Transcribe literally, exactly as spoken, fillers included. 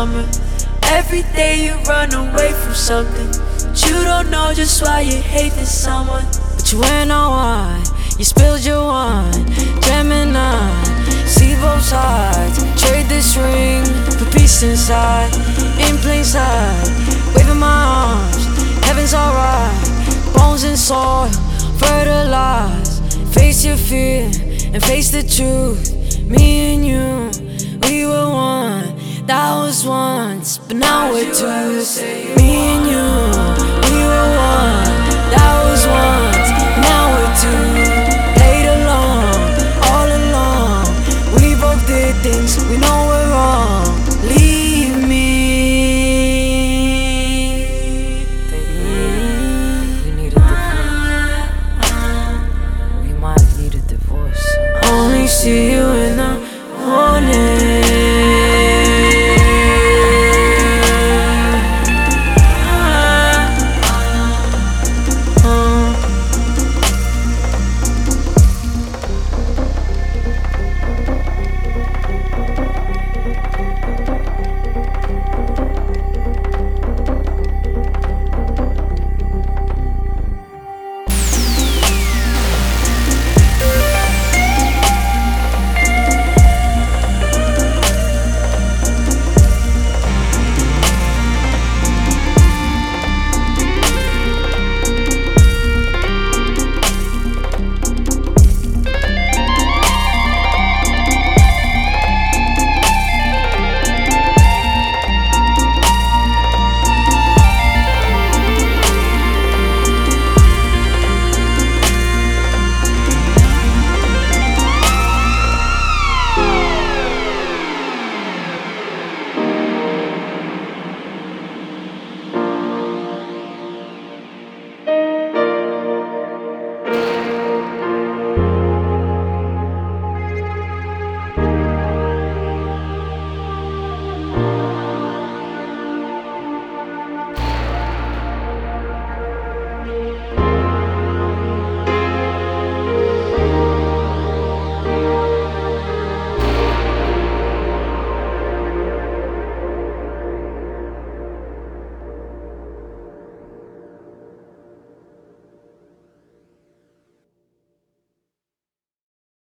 summer. Every day you run away from something, but you don't know just why you hate this someone. But you went on wine, you spilled your wine. Gemini, see both sides. Trade this ring for peace inside. In plain sight, waving my arms, heaven's alright. Bones and soil, fertilize. Face your fear and face the truth. Me and you, we were one. That was once, but now we're two. Me and you,